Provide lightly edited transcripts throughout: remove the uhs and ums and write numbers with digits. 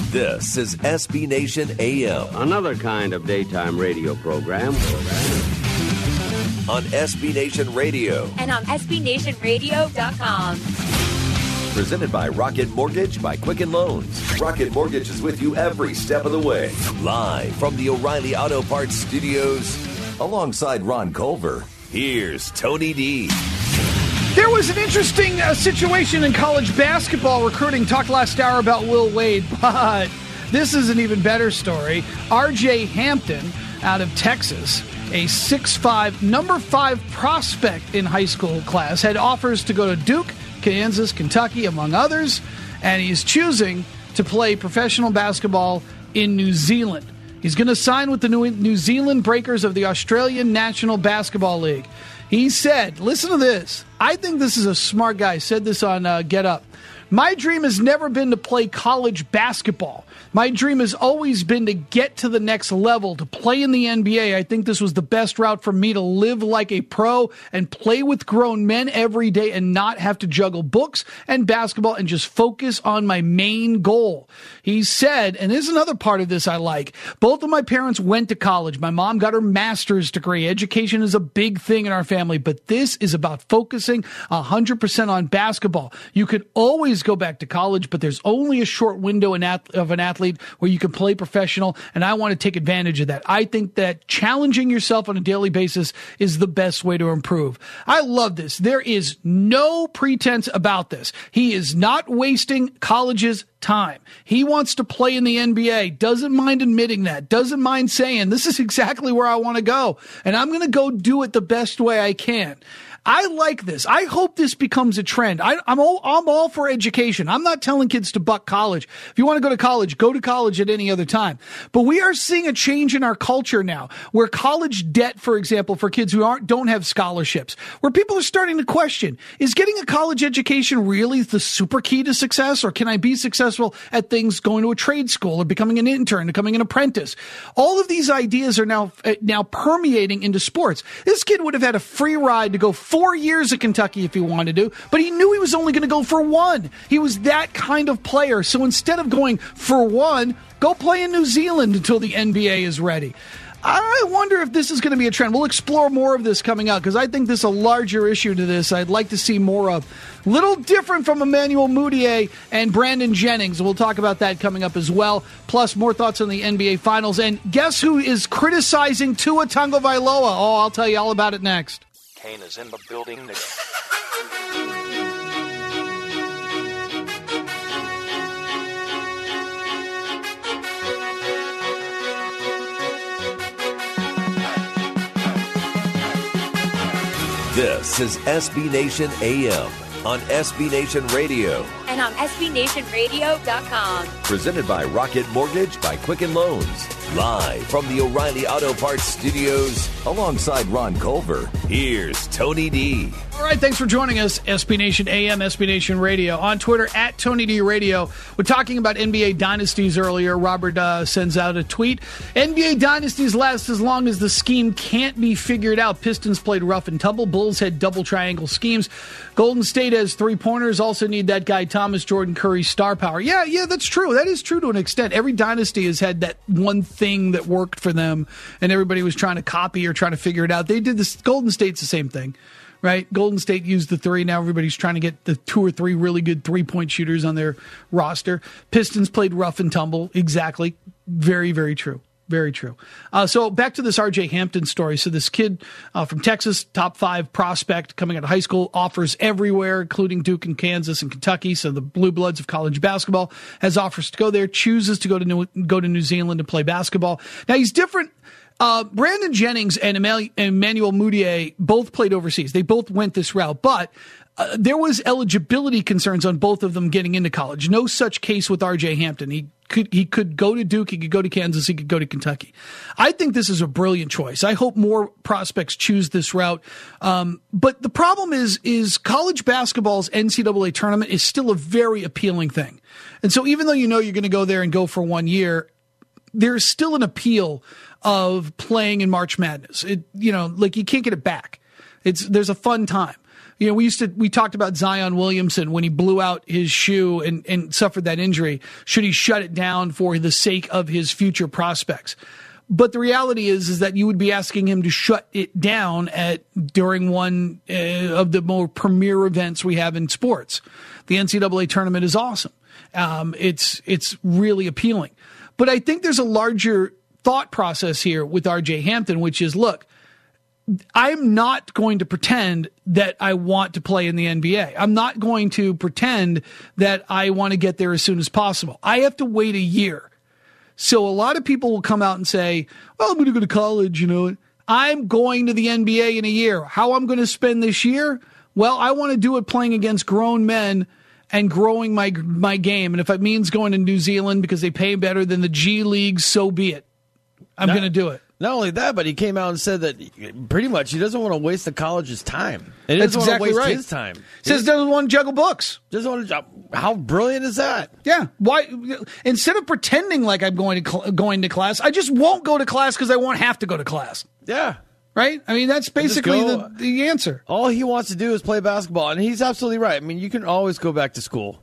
This is SB Nation AM. Another kind of daytime radio program. On SB Nation Radio. And on SBNationRadio.com. Presented by Rocket Mortgage by Quicken Loans. Rocket Mortgage is with you every step of the way. Live from the O'Reilly Auto Parts Studios. Alongside Ron Culver, here's Tony D. There was an interesting situation in college basketball recruiting. Talked last hour about Will Wade, but this is an even better story. R.J. Hampton out of Texas, a 6'5", number 5 prospect in high school class, had offers to go to Duke, Kansas, Kentucky, among others, and he's choosing to play professional basketball in New Zealand. He's going to sign with the New Zealand Breakers of the Australian National Basketball League. He said, listen to this. I think this is a smart guy. He said this on Get Up. My dream has never been to play college basketball. My dream has always been to get to the next level, to play in the NBA. I think this was the best route for me to live like a pro and play with grown men every day and not have to juggle books and basketball and just focus on my main goal. He said, and there's another part of this I like, both of my parents went to college. My mom got her master's degree. Education is a big thing in our family, but this is about focusing 100% on basketball. You could always go back to college, but there's only a short window of an athlete where you can play professional, and I want to take advantage of that. I think that challenging yourself on a daily basis is the best way to improve. I love this. There is no pretense about this. He is not wasting college's time. He wants to play in the NBA, doesn't mind admitting that, doesn't mind saying, this is exactly where I want to go, and I'm going to go do it the best way I can. I like this. I hope this becomes a trend. I'm all for education. I'm not telling kids to buck college. If you want to go to college at any other time. But we are seeing a change in our culture now, where college debt, for example, for kids who don't have scholarships, where people are starting to question, is getting a college education really the super key to success, or can I be successful at things going to a trade school or becoming an intern, becoming an apprentice? All of these ideas are now permeating into sports. This kid would have had a free ride to go 4 years at Kentucky if he wanted to, but he knew he was only going to go for one. He was that kind of player. So instead of going for one, go play in New Zealand until the NBA is ready. I wonder if this is going to be a trend. We'll explore more of this coming out because I think there's a larger issue to this I'd like to see more of. Little different from Emmanuel Mudiay and Brandon Jennings. We'll talk about that coming up as well. Plus, more thoughts on the NBA Finals. And guess who is criticizing Tua Tagovailoa? Oh, I'll tell you all about it next. Kane is in the building. This is SB Nation AM on SB Nation Radio. And on SBNationRadio.com. Presented by Rocket Mortgage by Quicken Loans. Live from the O'Reilly Auto Parts Studios. Alongside Ron Culver, here's Tony D. All right, thanks for joining us, SB Nation AM, SB Nation Radio. On Twitter, at Tony D Radio. We're talking about NBA dynasties earlier. Robert sends out a tweet. NBA dynasties last as long as the scheme can't be figured out. Pistons played rough and tumble. Bulls had double triangle schemes. Golden State has three-pointers. Also need that guy Thomas Jordan Curry star power. Yeah, that's true. That is true to an extent. Every dynasty has had that one thing that worked for them, and everybody was trying to copy or trying to figure it out. They did this. Golden State's the same thing. Right? Golden State used the three. Now everybody's trying to get the 2 or 3 really good three-point shooters on their roster. Pistons played rough and tumble. Exactly. Very, very true. Very true. So back to this R.J. Hampton story. So this kid from Texas, top 5 prospect coming out of high school, offers everywhere, including Duke and Kansas and Kentucky. So the blue bloods of college basketball, has offers to go there, chooses to go to New Zealand to play basketball. Now he's different. Brandon Jennings and Emmanuel Mudiay both played overseas. They both went this route, but there was eligibility concerns on both of them getting into college. No such case with R.J. Hampton. He could go to Duke, he could go to Kansas, he could go to Kentucky. I think this is a brilliant choice. I hope more prospects choose this route. But the problem is college basketball's NCAA tournament is still a very appealing thing. And so even though you know you're going to go there and go for 1 year, there's still an appeal of playing in March Madness. You can't get it back. There's a fun time. You know, we talked about Zion Williamson when he blew out his shoe and suffered that injury. Should he shut it down for the sake of his future prospects? But the reality is that you would be asking him to shut it down during one of the more premier events we have in sports. The NCAA tournament is awesome. It's really appealing. But I think there's a larger thought process here with RJ Hampton, which is, look, I'm not going to pretend that I want to play in the NBA. I'm not going to pretend that I want to get there as soon as possible. I have to wait a year. So a lot of people will come out and say, well, I'm going to go to college, you know. I'm going to the NBA in a year. How I'm going to spend this year? Well, I want to do it playing against grown men and growing my game. And if it means going to New Zealand because they pay better than the G League, so be it. I'm going to do it. Not only that, but he came out and said that pretty much he doesn't want to waste the college's time. And he doesn't want to waste his time. Says doesn't want to juggle books. How brilliant is that? Yeah. Why? Instead of pretending like I'm going to class, I just won't go to class because I won't have to go to class. Yeah. Right? I mean, that's basically the answer. All he wants to do is play basketball, and he's absolutely right. I mean, you can always go back to school.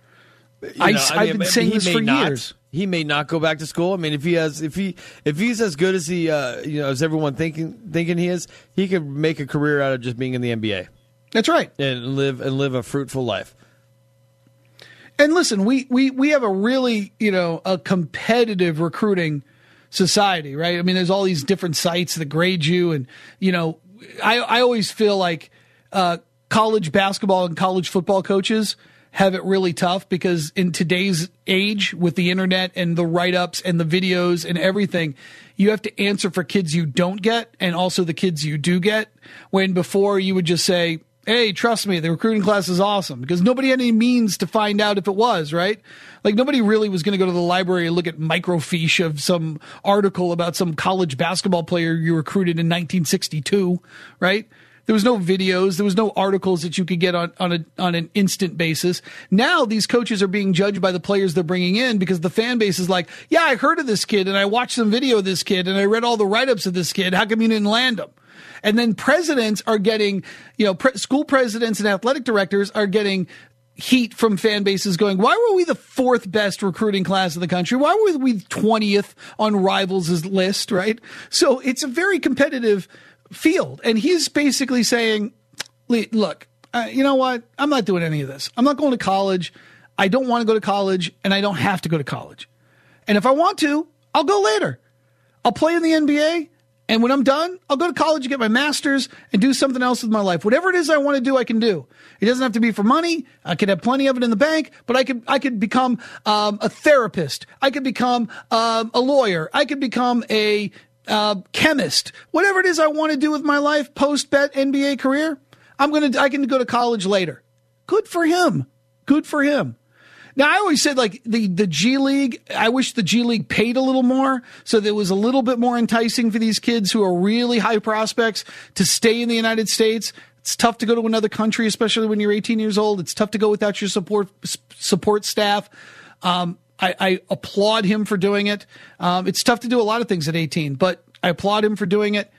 I've been saying this for years. He may not go back to school. I mean, if he's as good as as everyone thinking he is, he could make a career out of just being in the NBA. That's right, and live a fruitful life. And listen, we have a really a competitive recruiting society, right? I mean, there's all these different sites that grade you, and I always feel like college basketball and college football coaches have it really tough because in today's age with the internet and the write-ups and the videos and everything, you have to answer for kids you don't get and also the kids you do get, when before you would just say, hey, trust me, the recruiting class is awesome, because nobody had any means to find out if it was, right? Like nobody really was going to go to the library and look at microfiche of some article about some college basketball player you recruited in 1962, right? There was no videos. There was no articles that you could get on an instant basis. Now these coaches are being judged by the players they're bringing in because the fan base is like, yeah, I heard of this kid and I watched some video of this kid and I read all the write-ups of this kid. How come you didn't land him? And then presidents are getting, school presidents and athletic directors are getting heat from fan bases going, why were we the fourth best recruiting class in the country? Why were we 20th on Rivals' list, right? So it's a very competitive field. And he's basically saying, look, you know what? I'm not doing any of this. I'm not going to college. I don't want to go to college, and I don't have to go to college. And if I want to, I'll go later. I'll play in the NBA, and when I'm done, I'll go to college and get my master's and do something else with my life. Whatever it is I want to do, I can do. It doesn't have to be for money. I could have plenty of it in the bank, but I could become a therapist. I could become a lawyer. I could become a chemist, whatever it is I want to do with my life post-bet NBA career, I can go to college later. Good for him. Good for him. Now, I always said like the G League, I wish the G League paid a little more so that it was a little bit more enticing for these kids who are really high prospects to stay in the United States. It's tough to go to another country, especially when you're 18 years old. It's tough to go without your support staff. I applaud him for doing it. It's tough to do a lot of things at 18, but I applaud him for doing it.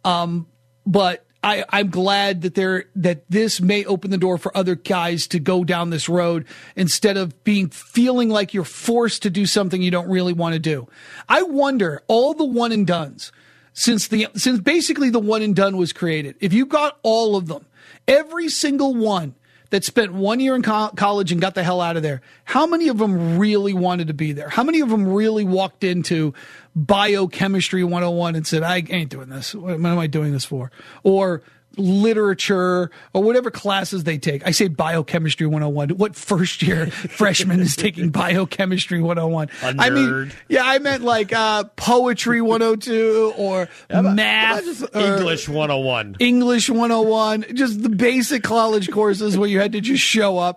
But I'm glad that this may open the door for other guys to go down this road instead of feeling like you're forced to do something you don't really want to do. I wonder, all the one and dones, since basically the one and done was created, if you got all of them, every single one that spent 1 year in college and got the hell out of there, how many of them really wanted to be there? How many of them really walked into biochemistry 101 and said, I ain't doing this. What am I doing this for? Or literature or whatever classes they take. I say biochemistry 101. What first year freshman is taking biochemistry 101? I mean, I meant like poetry 102 or math. Just English 101. English 101. Just the basic college courses where you had to just show up.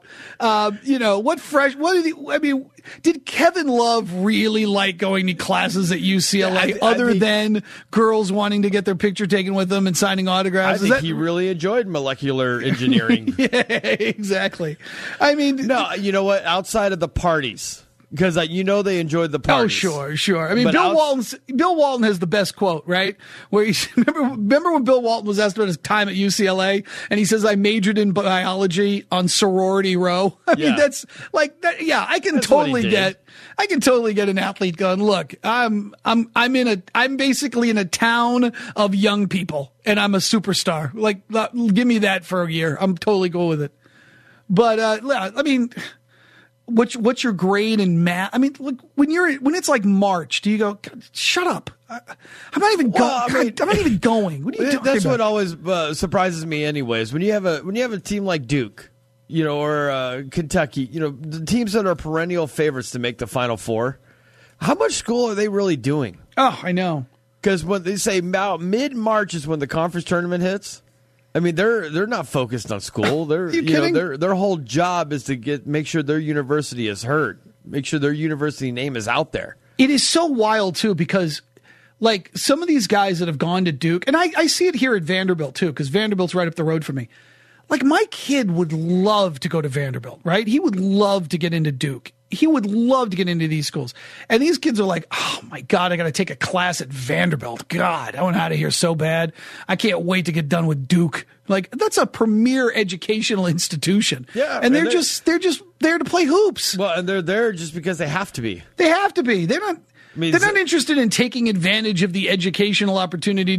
Did Kevin Love really like going to classes at UCLA other than girls wanting to get their picture taken with them and signing autographs? I think he really enjoyed molecular engineering. Yeah, exactly. I mean, no, you know what? Outside of the parties, Because they enjoyed the parties. Oh, sure. I mean, Bill Walton has the best quote, right? Where remember when Bill Walton was asked about his time at UCLA, and he says, "I majored in biology on sorority row." I mean, that's like that. Yeah, I can totally get an athlete going, "Look, I'm basically in a town of young people, and I'm a superstar. Like, give me that for a year. I'm totally cool with it." But I mean. What's your grade in math? I mean, look, when it's like March, do you go, shut up? I'm not even going. I'm not even going. What are you talking That's about? what always surprises me, anyways. When you have a team like Duke, or Kentucky, the teams that are perennial favorites to make the Final Four, how much school are they really doing? Oh, I know. Because when they say about mid-March is when the conference tournament hits. I mean, they're not focused on school. They're their whole job is to make sure their university is heard, make sure their university name is out there. It is so wild too, because like some of these guys that have gone to Duke, and I see it here at Vanderbilt too, because Vanderbilt's right up the road from me. Like my kid would love to go to Vanderbilt, right? He would love to get into Duke. He would love to get into these schools. And these kids are like, oh my God, I got to take a class at Vanderbilt. God, I want out of here so bad. I can't wait to get done with Duke. Like that's a premier educational institution. Yeah. And they're just there to play hoops. Well, and they're there just because they have to be. They have to be. They're not interested in taking advantage of the educational opportunity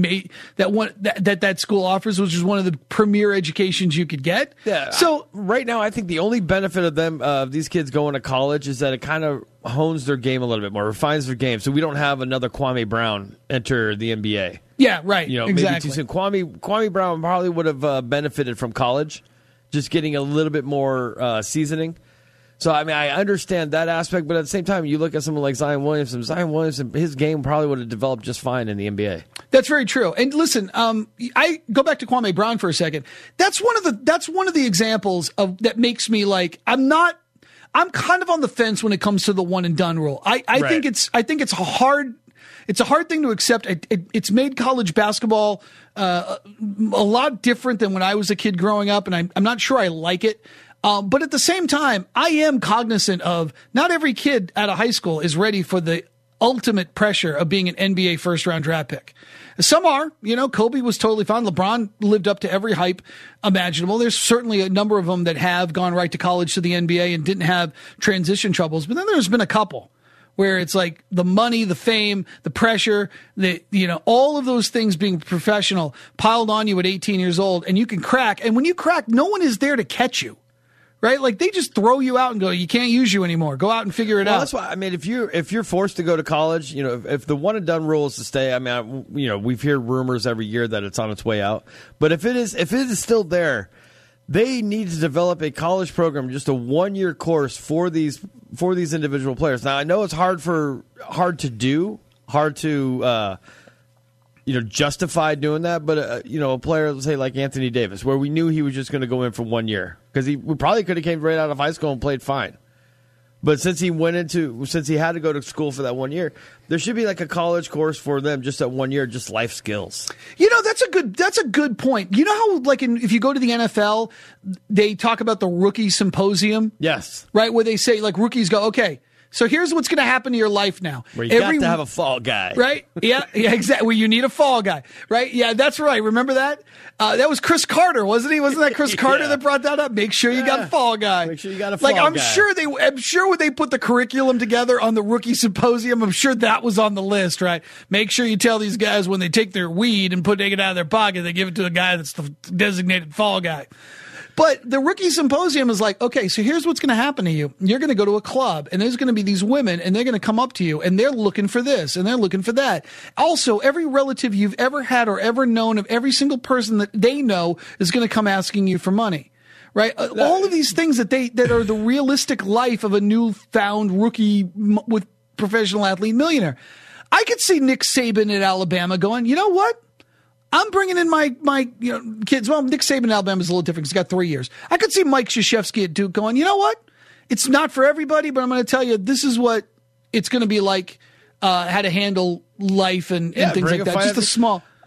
that school offers, which is one of the premier educations you could get. Yeah. So right now, I think the only benefit of these kids going to college is that it kind of hones their game a little bit more, refines their game. So we don't have another Kwame Brown enter the NBA. Yeah, right. Exactly. Maybe too soon. Kwame Brown probably would have benefited from college, just getting a little bit more seasoning. So, I mean, I understand that aspect, but at the same time, you look at someone like Zion Williamson, his game probably would have developed just fine in the NBA. That's very true. And listen, I go back to Kwame Brown for a second. That's one of the examples of that makes me like, I'm kind of on the fence when it comes to the one and done rule. I think it's a hard thing to accept. It's made college basketball a lot different than when I was a kid growing up, and I'm not sure I like it. But at the same time, I am cognizant of not every kid out of high school is ready for the ultimate pressure of being an NBA first-round draft pick. Some are. Kobe was totally fine. LeBron lived up to every hype imaginable. There's certainly a number of them that have gone right to college to the NBA and didn't have transition troubles. But then there's been a couple where it's like the money, the fame, the pressure, all of those things being professional piled on you at 18 years old, and you can crack. And when you crack, no one is there to catch you. Right? Like they just throw you out and go, you can't use you anymore. Go out and figure it out. That's why, I mean, if you're forced to go to college, if the one and done rule is to stay, I mean, we've heard rumors every year that it's on its way out. But if it is still there, they need to develop a college program, just a 1-year course for these individual players. Now, I know it's hard to justify doing that, but a player, let's say like Anthony Davis, where we knew he was just going to go in for 1 year because we probably could have came right out of high school and played fine. But since he had to go to school for that 1 year, there should be like a college course for them just that 1 year, just life skills. That's a good point. You know how like if you go to the NFL, they talk about the rookie symposium? Yes. Right, where they say like rookies go, okay, so here's what's going to happen to your life now. Where you got to have a fall guy. Right? Yeah, exactly. Where you need a fall guy. Right? Yeah, that's right. Remember that? That was Chris Carter, wasn't he? Wasn't that Chris Carter that brought that up? Make sure you got a fall guy. Make sure you got a fall guy. I'm sure when they put the curriculum together on the rookie symposium, I'm sure that was on the list, right? Make sure you tell these guys when they take their weed and take it out of their pocket, they give it to a guy that's the designated fall guy. But the rookie symposium is like, okay, so here's what's going to happen to you. You're going to go to a club, and there's going to be these women, and they're going to come up to you, and they're looking for this, and they're looking for that. Also, every relative you've ever had or ever known of every single person that they know is going to come asking you for money. Right? All of these things that are the realistic life of a newfound rookie with professional athlete millionaire. I could see Nick Saban at Alabama going, you know what? I'm bringing in my kids. Well, Nick Saban at Alabama is a little different. He's got 3 years. I could see Mike Krzyzewski at Duke going, you know what? It's not for everybody, but I'm going to tell you, this is what it's going to be like, how to handle life and things like that. Just a small.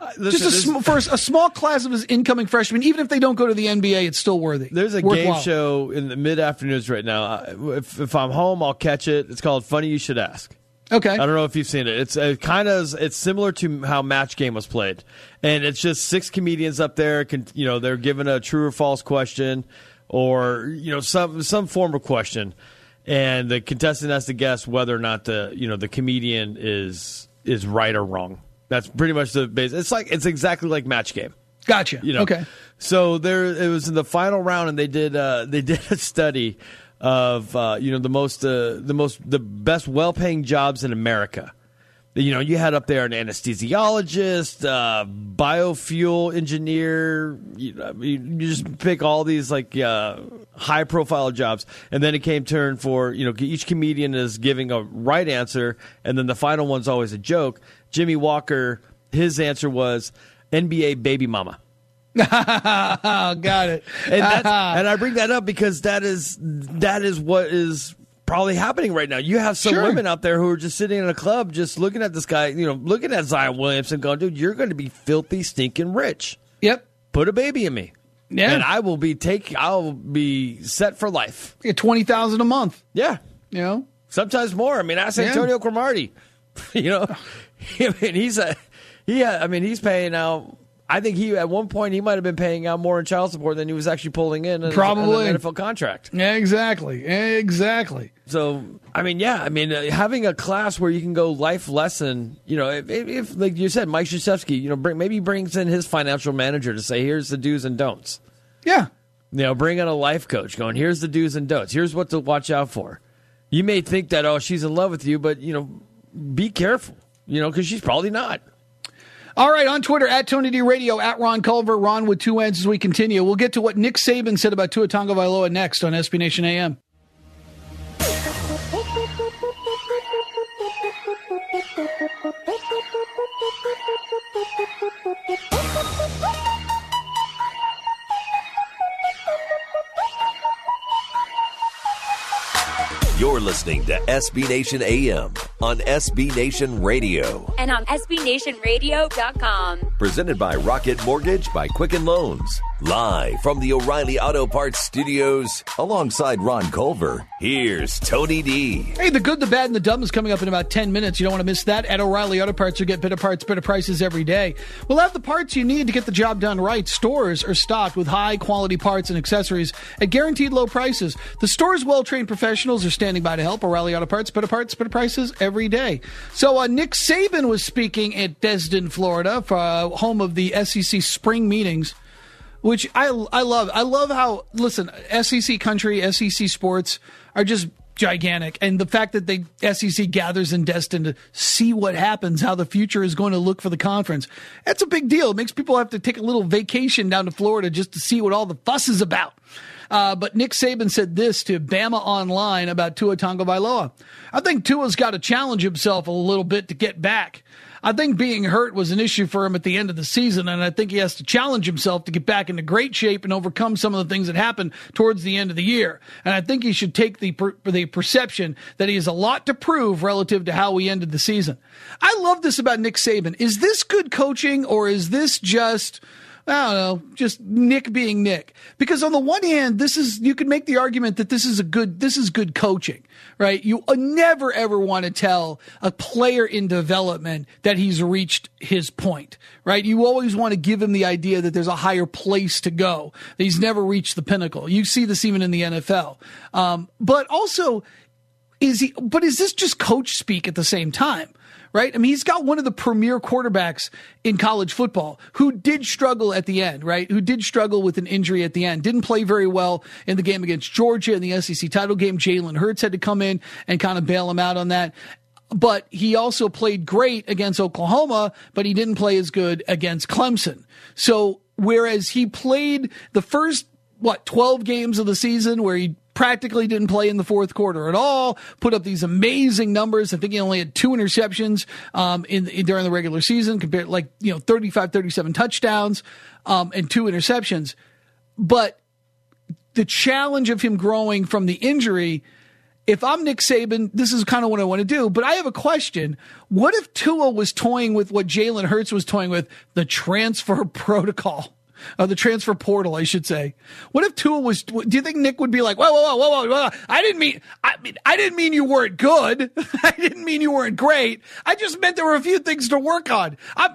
listen, for a small class of his incoming freshmen, even if they don't go to the NBA, it's still worthy. There's a game show in the mid-afternoons right now. If I'm home, I'll catch it. It's called Funny You Should Ask. Okay. I don't know if you've seen it. It's similar to how Match Game was played, and it's just 6 comedians up there. They're given a true or false question, or some form of question, and the contestant has to guess whether or not the comedian is right or wrong. That's pretty much the base. It's exactly like Match Game. Gotcha. Okay. So it was in the final round, and they did a study of the best well-paying jobs in America. You had up there an anesthesiologist, biofuel engineer. You just pick all these high-profile jobs, and then it came turn for each comedian is giving a right answer, and then the final one's always a joke. Jimmy Walker, his answer was NBA baby mama. Got it. And I bring that up because that is what is probably happening right now. You have some women out there who are just sitting in a club just looking at this guy, looking at Zion Williamson going, dude, you're going to be filthy, stinking rich. Yep. Put a baby in me. Yeah. And I'll be set for life. Get $20,000 a month. Yeah. Sometimes more. I mean, ask Antonio Cromartie. He's paying out. I think at one point he might have been paying out more in child support than he was actually pulling in probably an NFL contract. Yeah, exactly. So, having a class where you can go life lesson, if like you said, Mike Krzyzewski, maybe brings in his financial manager to say, here's the do's and don'ts. Yeah. Bring in a life coach going, here's the do's and don'ts. Here's what to watch out for. You may think that, she's in love with you, but, be careful, because she's probably not. All right, on Twitter, at Tony D Radio, at Ron Culver, Ron with 2 N's as we continue. We'll get to what Nick Saban said about Tua Tagovailoa next on SB Nation AM. You're listening to SB Nation AM on SB Nation Radio. And on SBNationRadio.com. Presented by Rocket Mortgage by Quicken Loans. Live from the O'Reilly Auto Parts Studios, alongside Ron Culver, here's Tony D. Hey, the good, the bad, and the dumb is coming up in about 10 minutes. You don't want to miss that. At O'Reilly Auto Parts, you get better parts, better prices every day. We'll have the parts you need to get the job done right. Stores are stocked with high-quality parts and accessories at guaranteed low prices. The store's well-trained professionals are standing by to help. O'Reilly Auto Parts, better prices every day. So Nick Saban was speaking at Destin, Florida, home of the SEC spring meetings, which I love. I love how, listen, SEC country, SEC sports are just gigantic. And the fact that the SEC gathers in Destin to see what happens, how the future is going to look for the conference, that's a big deal. It makes people have to take a little vacation down to Florida just to see what all the fuss is about. But Nick Saban said this to Bama Online about Tua Tagovailoa. I think Tua's got to challenge himself a little bit to get back. I think being hurt was an issue for him at the end of the season, and I think he has to challenge himself to get back into great shape and overcome some of the things that happened towards the end of the year. And I think he should take the perception that he has a lot to prove relative to how we ended the season. I love this about Nick Saban. Is this good coaching, or is this just, I don't know, just Nick being Nick? Because on the one hand, you could make the argument that this is good coaching, right? You never ever want to tell a player in development that he's reached his point, right? You always want to give him the idea that there's a higher place to go, that he's never reached the pinnacle. You see this even in the NFL. But also, is this just coach speak at the same time? Right? I mean, he's got one of the premier quarterbacks in college football who did struggle at the end, right? Who did struggle with an injury at the end. Didn't play very well in the game against Georgia in the SEC title game. Jalen Hurts had to come in and kind of bail him out on that. But he also played great against Oklahoma, but he didn't play as good against Clemson. So whereas he played the first, 12 games of the season where he practically didn't play in the fourth quarter at all, put up these amazing numbers. I think he only had 2 interceptions during the regular season, compared 35, 37 touchdowns and 2 interceptions. But the challenge of him growing from the injury if I'm Nick Saban, this is kind of what I want to do, but I have a question. What if Tua was toying with what Jalen Hurts was toying with, the transfer protocol? The transfer portal, I should say. What if Tua was? Do you think Nick would be like, whoa? I didn't mean you weren't good. I didn't mean you weren't great. I just meant there were a few things to work on.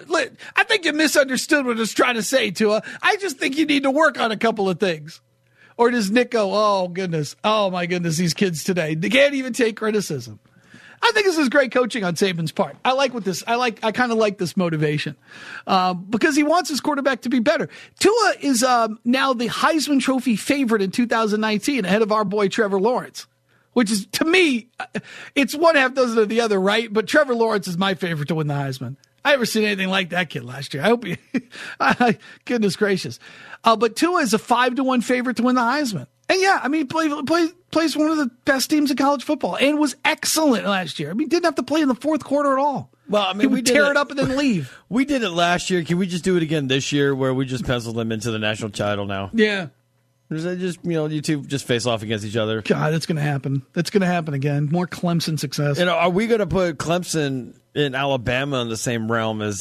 I think you misunderstood what I was trying to say, Tua. I just think you need to work on a couple of things. Or does Nick go, oh my goodness, these kids today, they can't even take criticism. I think this is great coaching on Saban's part. I kind of like this motivation because he wants his quarterback to be better. Tua is now the Heisman Trophy favorite in 2019 ahead of our boy Trevor Lawrence, which is, to me, it's one half dozen of the other, right? But Trevor Lawrence is my favorite to win the Heisman. I never seen anything like that kid last year. I hope he, goodness gracious. But Tua is a 5-1 favorite to win the Heisman. And yeah, I mean, he plays one of the best teams in college football and was excellent last year. I mean, didn't have to play in the fourth quarter at all. Well, I mean, we tear it up and then leave. We did it last year. Can we just do it again this year where we just pencil them into the national title now? Yeah. Just, you two just face off against each other. God, that's going to happen. That's going to happen again. More Clemson success. Are we going to put Clemson in Alabama in the same realm as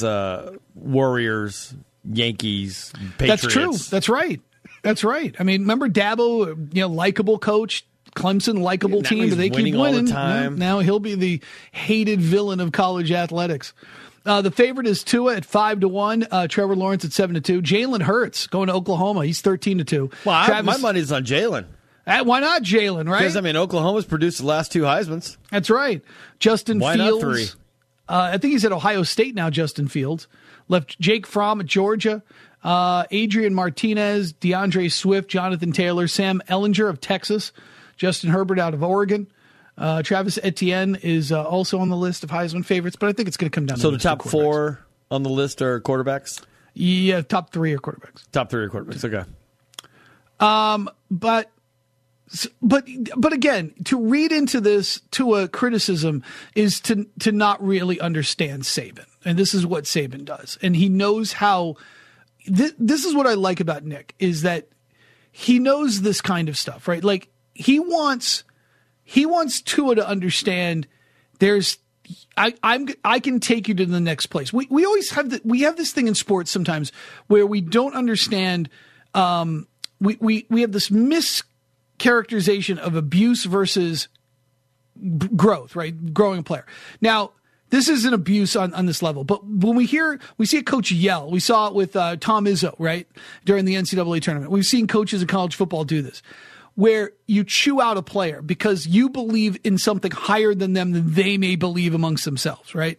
Warriors, Yankees, Patriots? That's true. That's right. That's right. I mean, remember Dabo, likable coach, Clemson, likable team, but they keep winning all the time. Now he'll be the hated villain of college athletics. The favorite is Tua at 5-1. Trevor Lawrence at 7-2. Jalen Hurts going to Oklahoma. He's 13-2. Well, my money's on Jalen. Why not Jalen, right? Because, I mean, Oklahoma's produced the last 2 Heismans. That's right. Justin Fields. Why not 3? I think he's at Ohio State now, Justin Fields. Left Jake Fromm at Georgia. Adrian Martinez, DeAndre Swift, Jonathan Taylor, Sam Ehlinger of Texas, Justin Herbert out of Oregon. Travis Etienne is also on the list of Heisman favorites, but I think it's going to come down to the top 4 on the list are quarterbacks? Yeah, top 3 are quarterbacks. Top 3 are quarterbacks, okay. But again, to read into this to a criticism is to not really understand Saban. And this is what Saban does. And he knows how... This is what I like about Nick, is that he knows this kind of stuff, right? Like he wants Tua to understand I can take you to the next place. We always have this thing in sports sometimes where we don't understand. We have this mischaracterization of abuse versus growth, right? Growing a player. Now, this isn't abuse on this level, but when we see a coach yell. We saw it with Tom Izzo, right, during the NCAA tournament. We've seen coaches in college football do this, where you chew out a player because you believe in something higher than them than they may believe amongst themselves, right?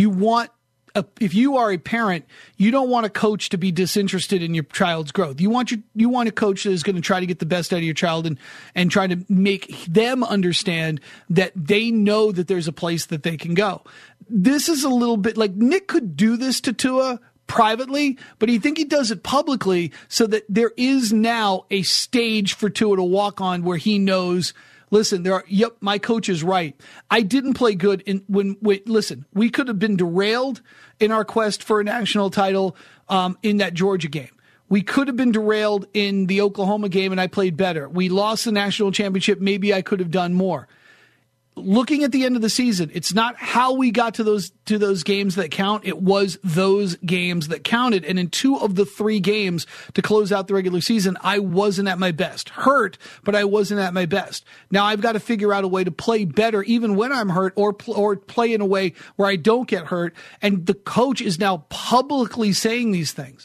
If you are a parent, you don't want a coach to be disinterested in your child's growth. You want a coach that is going to try to get the best out of your child and try to make them understand that they know that there's a place that they can go. This is a little bit like Nick could do this to Tua privately, but I think he does it publicly so that there is now a stage for Tua to walk on where he knows, listen, my coach is right. I didn't play good listen, we could have been derailed in our quest for a national title in that Georgia game. We could have been derailed in the Oklahoma game and I played better. We lost the national championship. Maybe I could have done more. Looking at the end of the season, it's not how we got to those games that count. It was those games that counted. And in 2 of the 3 games to close out the regular season, I wasn't at my best. Hurt, but I wasn't at my best. Now I've got to figure out a way to play better even when I'm hurt or play in a way where I don't get hurt. And the coach is now publicly saying these things.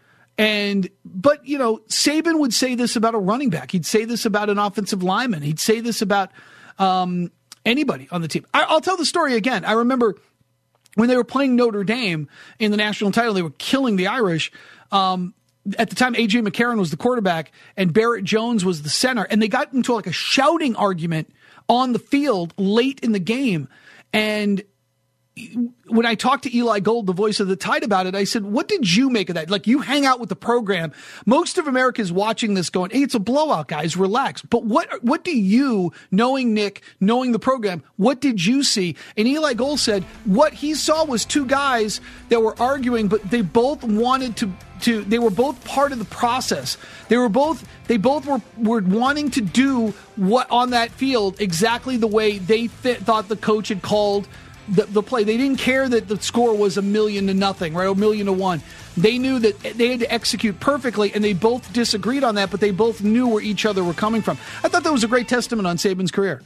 But Saban would say this about a running back. He'd say this about an offensive lineman. He'd say this about, anybody on the team. I'll tell the story again. I remember when they were playing Notre Dame in the national title, they were killing the Irish. At the time, A.J. McCarron was the quarterback and Barrett Jones was the center. And they got into like a shouting argument on the field late in the game. And when I talked to Eli Gold, the voice of the Tide, about it, I said, what did you make of that? Like, you hang out with the program. Most of America is watching this going, hey, it's a blowout, guys, relax. But what do you, knowing Nick, knowing the program, what did you see? And Eli Gold said what he saw was two guys that were arguing, but they both wanted to they were both part of the process. They both were wanting to do what on that field exactly the way they thought the coach had called the play. They didn't care that the score was 1,000,000, right? 1,000,001. They knew that they had to execute perfectly, and they both disagreed on that, but they both knew where each other were coming from. I thought that was a great testament on Saban's career.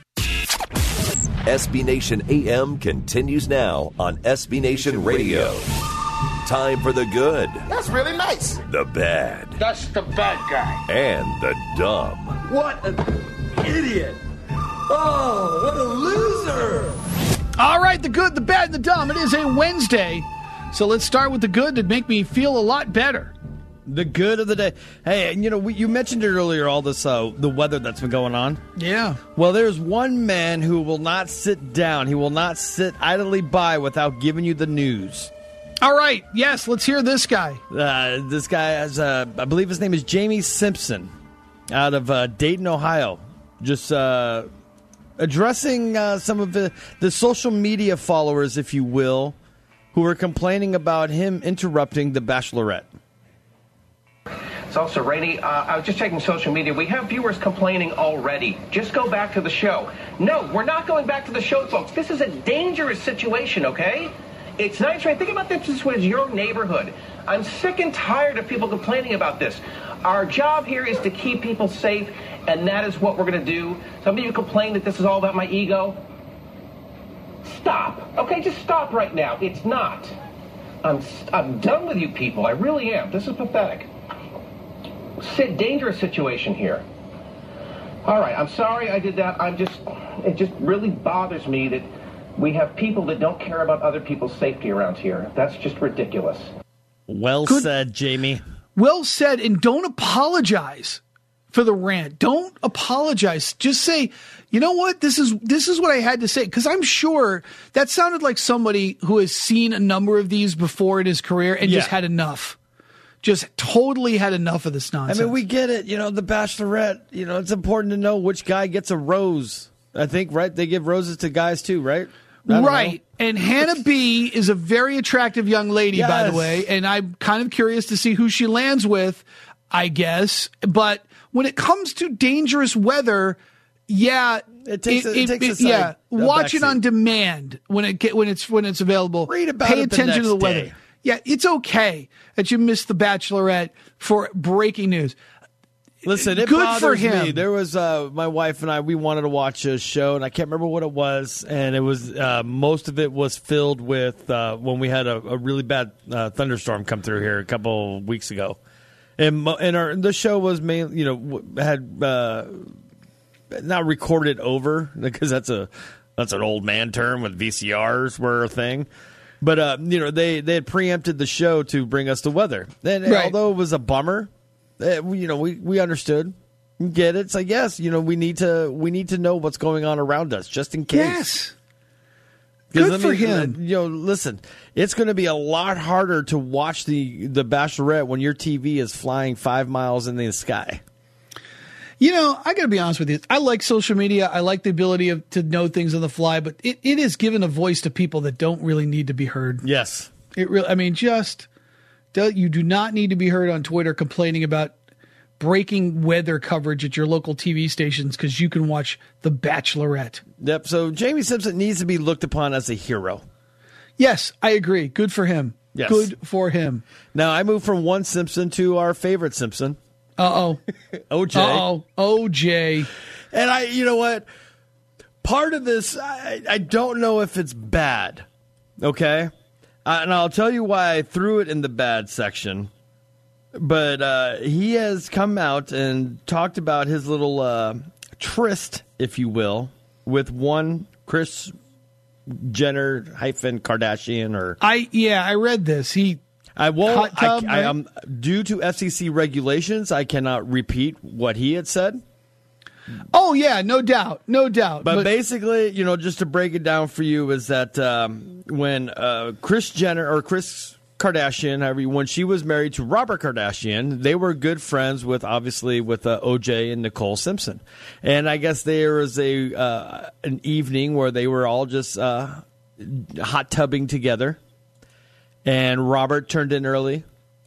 SB Nation AM continues now on SB Nation Radio. Time for the good. That's really nice. The bad. That's the bad guy. And the dumb. What an idiot. Oh, what a loser. All right, the good, the bad, and the dumb. It is a Wednesday, so let's start with the good to make me feel a lot better. The good of the day. Hey, you mentioned it earlier, all this, the weather that's been going on. Yeah. Well, there's one man who will not sit down. He will not sit idly by without giving you the news. All right. Yes, let's hear this guy. This guy has, I believe his name is Jamie Simpson out of Dayton, Ohio. Just addressing some of the social media followers, if you will, who are complaining about him interrupting The Bachelorette. It's also rainy. I was just checking social media. We have viewers complaining already. Just go back to the show. No, we're not going back to the show, folks. This is a dangerous situation, okay? It's nice, right? Think about this was your neighborhood. I'm sick and tired of people complaining about this. Our job here is to keep people safe, and that is what we're going to do. Some of you complain that this is all about my ego. Stop. Okay, just stop right now. It's not. I'm done with you people. I really am. This is pathetic. Dangerous situation here. All right, I'm sorry I did that. It just really bothers me that we have people that don't care about other people's safety around here. That's just ridiculous. Well said, Jamie. Well said, and don't apologize for the rant. Don't apologize. Just say, you know what? This is what I had to say. Because I'm sure that sounded like somebody who has seen a number of these before in his career and just had enough. Just totally had enough of this nonsense. I mean, we get it. The Bachelorette, it's important to know which guy gets a rose. I think, right? They give roses to guys too, right? Right. And Hannah B is a very attractive young lady, by the way. And I'm kind of curious to see who she lands with, I guess. But when it comes to dangerous weather, it takes watch it on demand when it's available. Read about Pay it the attention to the next weather. day. Yeah, it's okay that you missed The Bachelorette for breaking news. Listen, it Good bothers for him. me. There was my wife and I. We wanted to watch a show, and I can't remember what it was. And it was most of it was filled with when we had a really bad thunderstorm come through here a couple weeks ago, and the show was mainly had not recorded over because that's an old man term when VCRs were a thing. But they had preempted the show to bring us the weather, and although it was a bummer. We understood, we get it. It's like, yes, we need to know what's going on around us just in case. Yes, good for him. Listen, it's going to be a lot harder to watch the Bachelorette when your TV is flying 5 miles in the sky. I got to be honest with you. I like social media. I like the ability to know things on the fly, but it has given a voice to people that don't really need to be heard. Yes, it really. I mean, you do not need to be heard on Twitter complaining about breaking weather coverage at your local TV stations because you can watch The Bachelorette. Yep. So Jamie Simpson needs to be looked upon as a hero. Yes, I agree. Good for him. Yes. Good for him. Now I move from one Simpson to our favorite Simpson. OJ. OJ. And you know what? Part of this, I don't know if it's bad. Okay. And I'll tell you why I threw it in the bad section. But he has come out and talked about his little tryst, if you will, with one Kris Jenner - Kardashian. I read this. I won't. Hot tub, right? Due to FCC regulations, I cannot repeat what he had said. Oh, yeah, no doubt. But basically, just to break it down for you, is that when Kris Kardashian, when she was married to Robert Kardashian, they were good friends with OJ and Nicole Simpson. And I guess there was an evening where they were all just hot tubbing together. And Robert turned in early.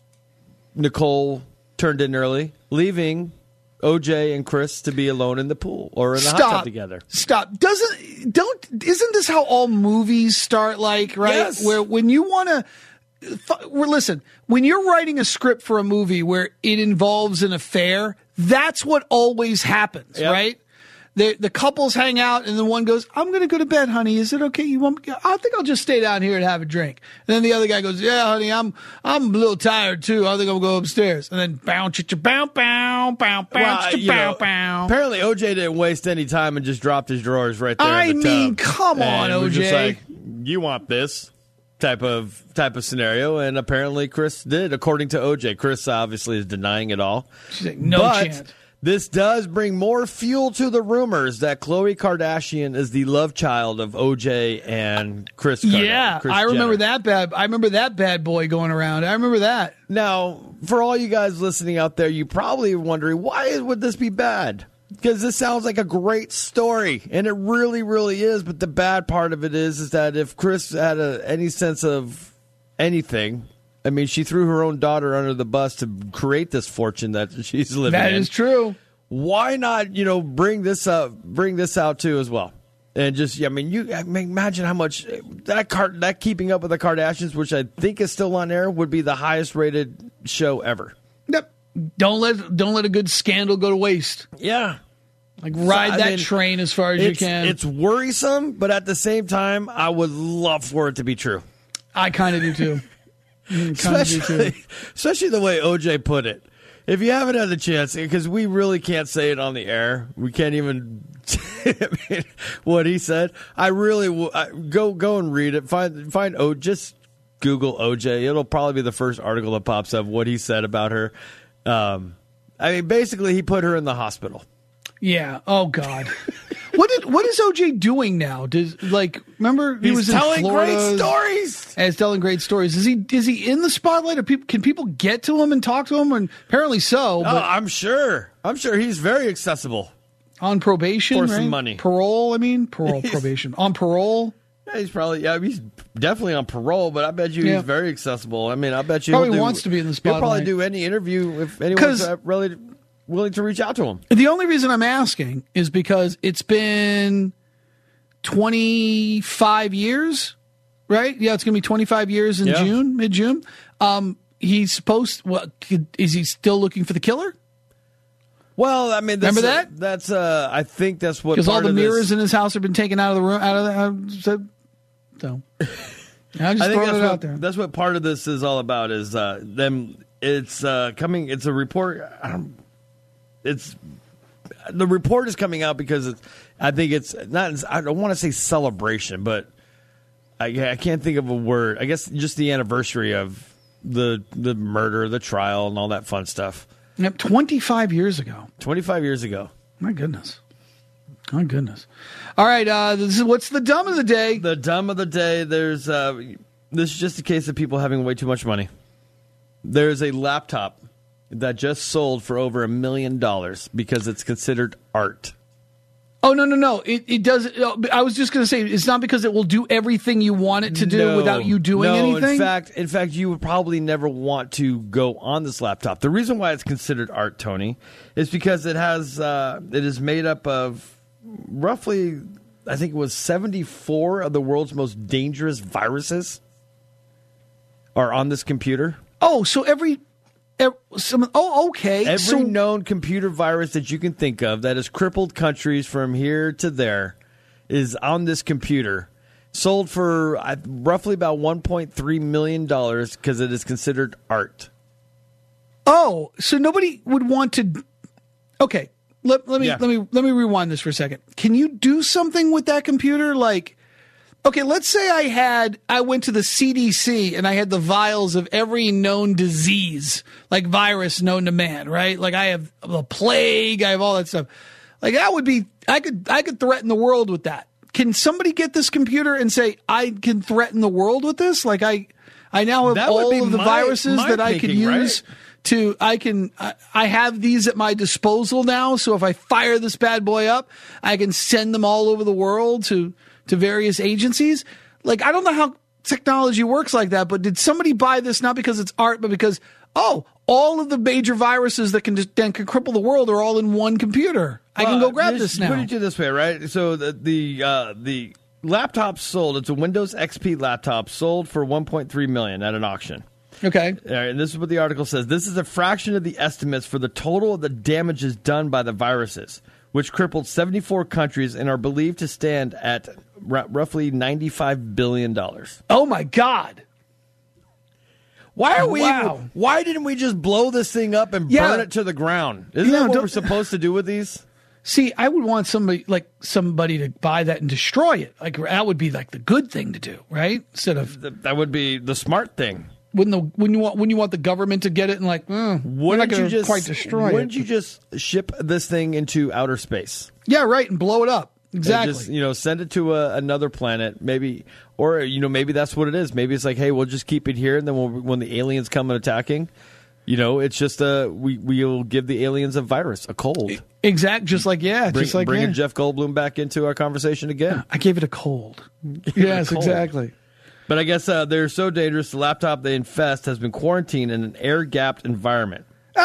Nicole turned in early, leaving OJ and Kris to be alone in the pool or in the hot tub together. Stop. Isn't this how all movies start, like, right? Yes. Where when you want to listen, when you're writing a script for a movie where it involves an affair, that's what always happens, right? The couples hang out, and the one goes, "I'm going to go to bed, honey. Is it okay? I think I'll just stay down here and have a drink." And then the other guy goes, "Yeah, honey, I'm a little tired too. I think I'll go upstairs." And then bow, bow, bow, bow, bow, bow. Apparently, OJ didn't waste any time and just dropped his drawers right there. I mean, come on, OJ. OJ. Just like, you want this type of scenario, and apparently Kris did, according to OJ. Kris obviously is denying it all. She's like, no chance. This does bring more fuel to the rumors that Khloe Kardashian is the love child of OJ and Kris Kardashian. Yeah, I remember that bad boy going around. I remember that. Now, for all you guys listening out there, you probably are wondering, why would this be bad? Because this sounds like a great story, and it really, really is. But the bad part of it is that if Kris had any sense of anything, I mean, she threw her own daughter under the bus to create this fortune that she's living in. That is true. Why not, bring this out too as well? And just, imagine how much that Keeping Up with the Kardashians, which I think is still on air, would be the highest rated show ever. Yep. Don't let a good scandal go to waste. Yeah. Like, ride that train as far as you can. It's worrisome, but at the same time, I would love for it to be true. I kind of do too. Especially the way OJ put it. If you haven't had the chance, because we really can't say it on the air, we can't even what he said. I really go and read it. Just Google OJ. It'll probably be the first article that pops up. What he said about her. Basically, he put her in the hospital. Yeah. Oh God. What is OJ doing now? Remember he was telling in Florida, great stories. And he's telling great stories. Is he in the spotlight? Can people get to him and talk to him? And apparently so. But I'm sure he's very accessible. On probation for right? some money. Parole. Probation. On parole. Yeah, he's definitely on parole, but I bet you he's very accessible. I mean, I bet you probably wants to be in the spotlight. He'll probably do any interview if anyone's really willing to reach out to him. The only reason I'm asking is because it's been 25 years, right? Yeah, it's going to be 25 years in June, mid-June. He's supposed. Well, is he still looking for the killer? Well, I mean, remember that? That's I think that's what, because all the mirrors in his house have been taken out of the room. So I just throw it out there. That's what part of this is all about. Is them? It's coming. It's a report. The report is coming out because I think it's not. I don't want to say celebration, but I can't think of a word. I guess just the anniversary of the murder, the trial, and all that fun stuff. Yep, 25 years ago. 25 years ago. My goodness. All right, what's the dumb of the day? The dumb of the day. This is just a case of people having way too much money. There's a laptop that just sold for over $1 million because it's considered art. Oh, no. It does. I was just going to say, it's not because it will do everything you want it to do without you doing anything. In fact, you would probably never want to go on this laptop. The reason why it's considered art, Tony, is because it is made up of roughly, I think it was 74 of the world's most dangerous viruses are on this computer. Oh, so okay. Every known computer virus that you can think of that has crippled countries from here to there is on this computer. Sold for roughly about $1.3 million because it is considered art. Oh, so nobody would want to. Okay, let me rewind this for a second. Can you do something with that computer? Like, okay, let's say I went to the CDC and I had the vials of every known disease, like virus known to man, right? Like I have the plague, I have all that stuff. Like that would be, I could threaten the world with that. Can somebody get this computer and say, I can threaten the world with this? Like I now have That would all be of the my viruses that I could thinking, use right? I have these at my disposal now. So if I fire this bad boy up, I can send them all over the world to various agencies. Like, I don't know how technology works like that, but did somebody buy this not because it's art, but because, all of the major viruses that can cripple the world are all in one computer. I can go grab this now. Put it this way, right? So the laptop sold, it's a Windows XP laptop, sold for $1.3 million at an auction. Okay. All right, and this is what the article says. This is a fraction of the estimates for the total of the damages done by the viruses, which crippled 74 countries and are believed to stand at roughly $95 billion. Oh, my God. Why didn't we just blow this thing up and burn it to the ground? Isn't that what we're supposed to do with these? See, I would want somebody to buy that and destroy it. Like that would be like the good thing to do, right? Instead of that would be the smart thing. When you want the government to get it and we're not going to quite destroy it. Wouldn't you just ship this thing into outer space? Yeah, right, and blow it up. Exactly. And just, send it to another planet, maybe, or maybe that's what it is. Maybe it's like, hey, we'll just keep it here, and then when the aliens come and attacking, it's just we'll give the aliens a virus, a cold. Exact, bringing Jeff Goldblum back into our conversation again. I gave it a cold. Yes, exactly. But I guess they're so dangerous. The laptop they infest has been quarantined in an air-gapped environment.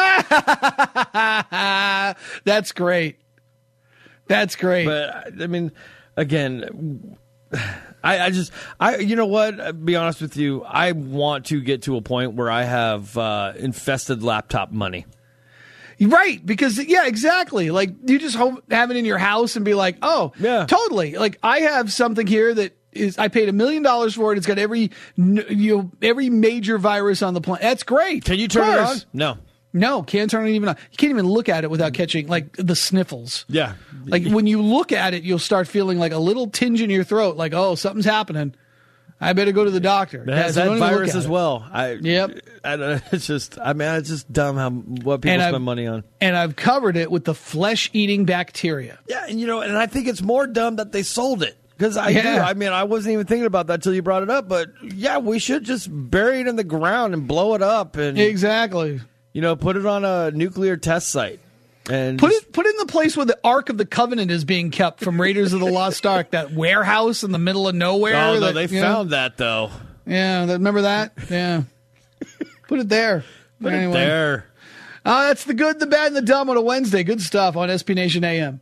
That's great. That's great. But I mean, again, you know what? I'll be honest with you. I want to get to a point where I have infested laptop money. Right, because exactly. Like you just have it in your house and be like, oh, yeah, totally. Like I have something here that I paid $1 million for it. It's got every major virus on the planet. That's great. Can you turn it on? No, can't turn it even on. You can't even look at it without catching the sniffles. Yeah. Like when you look at it, you'll start feeling like a little tinge in your throat. Like, oh, something's happening. I better go to the doctor. It has that virus as well. Yep. It's just dumb what people spend money on. And I've covered it with the flesh-eating bacteria. Yeah, and I think it's more dumb that they sold it. Because I do. I mean, I wasn't even thinking about that until you brought it up. But yeah, we should just bury it in the ground and blow it up. And exactly. Put it on a nuclear test site. And put it in the place where the Ark of the Covenant is being kept from Raiders of the Lost Ark, that warehouse in the middle of nowhere. Oh, no, they found that, though. Yeah, remember that? Yeah. Put it there. Put it there. That's the good, the bad, and the dumb on a Wednesday. Good stuff on SB Nation AM.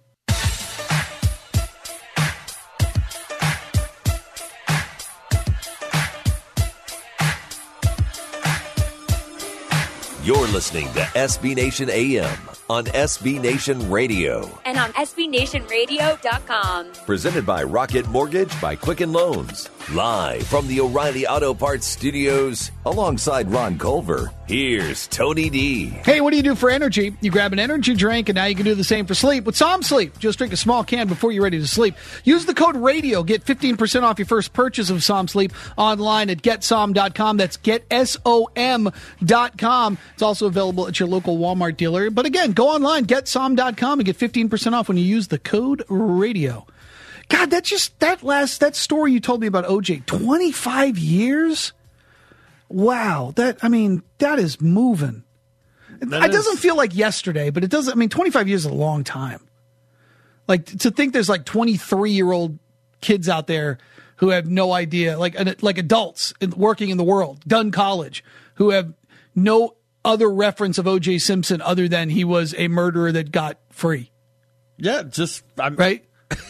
You're listening to SB Nation AM on SB Nation Radio. And on SBNationRadio.com. Presented by Rocket Mortgage by Quicken Loans. Live from the O'Reilly Auto Parts Studios, alongside Ron Culver, here's Tony D. Hey, what do you do for energy? You grab an energy drink, and now you can do the same for sleep with Som Sleep. Just drink a small can before you're ready to sleep. Use the code RADIO. Get 15% off your first purchase of Som Sleep online at getsom.com. That's getsom.com. It's also available at your local Walmart dealer. But again, go online, getsom.com, and get 15% off when you use the code RADIO. God, that story you told me about OJ, 25 years? Wow. That is moving. It doesn't feel like yesterday, but it doesn't. 25 years is a long time. Like, to think there's 23-year-old kids out there who have no idea, like adults working in the world, done college, who have no other reference of OJ Simpson other than he was a murderer that got free. Yeah, right?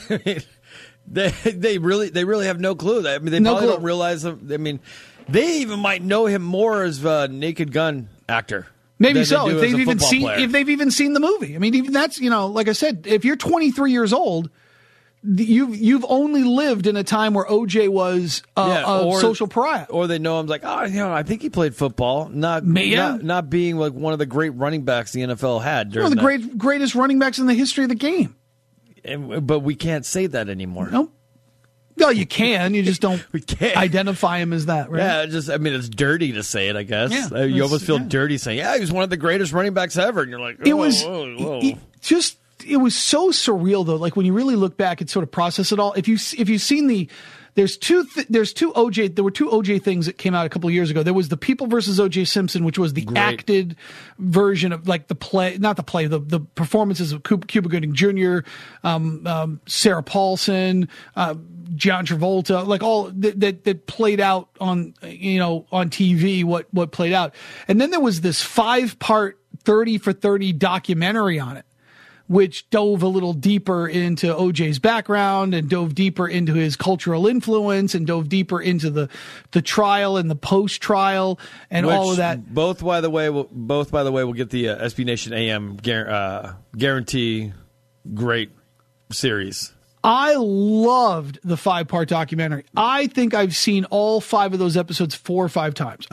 They really have no clue. They probably don't realize. They even might know him more as a Naked Gun actor. Maybe so. If they've even seen the movie. Even that's like I said, if you're 23 years old, you've only lived in a time where OJ was a social pariah. Or they know him like, I think he played football, not being like one of the great running backs the NFL had. One of the greatest running backs in the history of the game. But we can't say that anymore. Nope. No, you can. You just don't identify him as that, right? Yeah, it's dirty to say it, I guess. Yeah, you almost feel dirty saying, he was one of the greatest running backs ever. And you're like, whoa. Just it was so surreal though. Like when you really look back and sort of process it all, if you've seen there were two OJ things that came out a couple of years ago. There was the People versus OJ Simpson, which was the acted version of like the performances of Cuba Gooding Jr., Sarah Paulson, John Travolta, like all that played out on TV, what played out. And then there was this 5-part 30 for 30 documentary on it, which dove a little deeper into OJ's background and dove deeper into his cultural influence and dove deeper into the trial and the post-trial and all of that. Both, by the way, will get the SB Nation AM guarantee great series. I loved the 5-part documentary. I think I've seen all 5 of those episodes 4 or 5 times.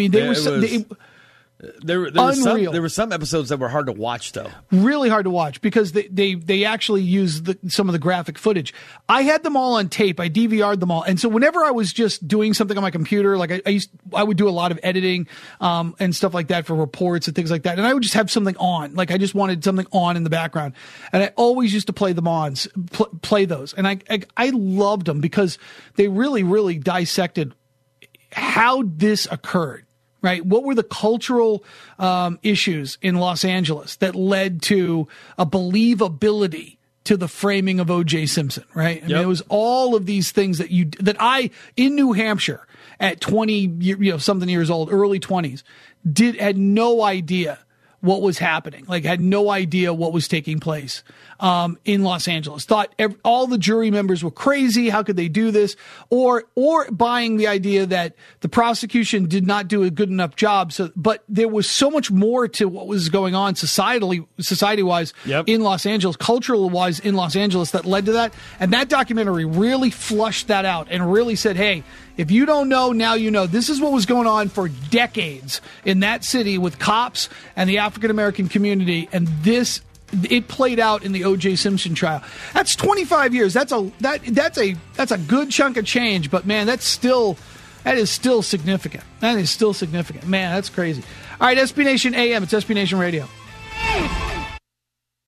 There were some episodes that were hard to watch, though. Really hard to watch because they actually used some of the graphic footage. I had them all on tape. I DVR'd them all, and so whenever I was just doing something on my computer, like I would do a lot of editing and stuff like that for reports and things like that, and I would just have something on. Like I just wanted something on in the background, and I always used to play those, and I loved them because they really, really dissected how this occurred. Right. What were the cultural issues in Los Angeles that led to a believability to the framing of O.J. Simpson? Right. I mean, it was all of these things that I in New Hampshire at 20 something years old, early 20s, had no idea what was happening. Like had no idea what was taking place in Los Angeles. Thought all the jury members were crazy. How could they do this? Or buying the idea that the prosecution did not do a good enough job. But there was so much more to what was going on society-wise in Los Angeles, cultural-wise in Los Angeles that led to that. And that documentary really flushed that out and really said, hey, if you don't know, now you know. This is what was going on for decades in that city with cops and the African-American community. And it played out in the O.J. Simpson trial. That's 25 years. That's a good chunk of change. But man, that is still significant. That is still significant. Man, that's crazy. All right, SB Nation AM. It's SB Nation Radio.